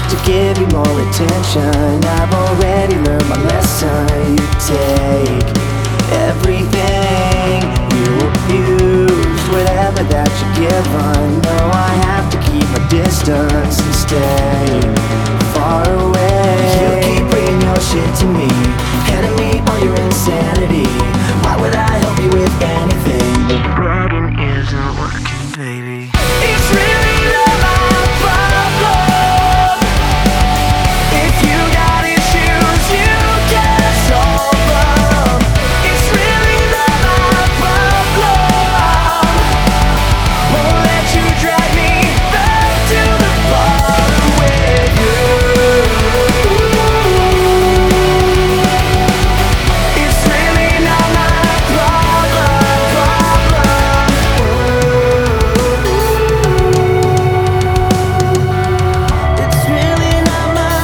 to give you more attention. I've already learned my lesson. You take everything, you abuse whatever that you're given. No, I have to keep my distance and stay far away. You keep bringing your shit to me, handing me all your insanity. Why would I help you with anything? The bragging isn't working, baby. It's really not my problem. If you got issues, you can solve them. It's really not my problem. Won't let you drag me back to the bottom with you. It's really not my problem. It's really not my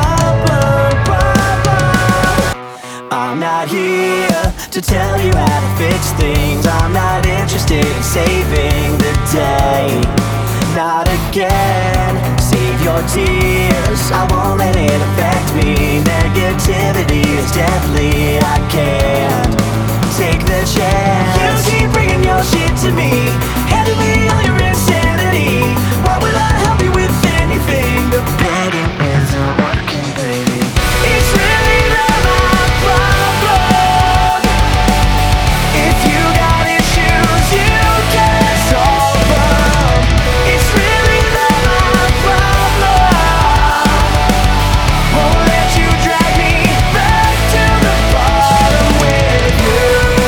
problem. I'm not here to tell you how to fix things. I'm not interested in saving the day. Not again. Save your tears, I won't let it affect me. Negativity is deadly, I can't take the chance. You keep bringing your shit to me, handing me all your insanity. Why would I help you with anything? The begging isn't working, baby. It's really not my problem. If you got issues, you can solve them. It's really not my problem. Won't let you drag me back to the bottom with you.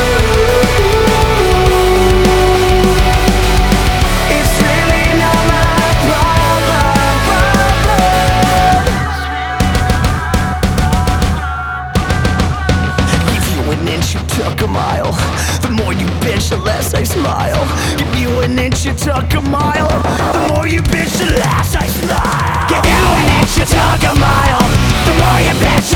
It's really not my problem. Give you an inch, you took a mile. The more you bitch, the less I smile. Give you an inch, you took a mile. The more you bitch, the less I smile. Give you an inch, you took a mile. The more you bitch,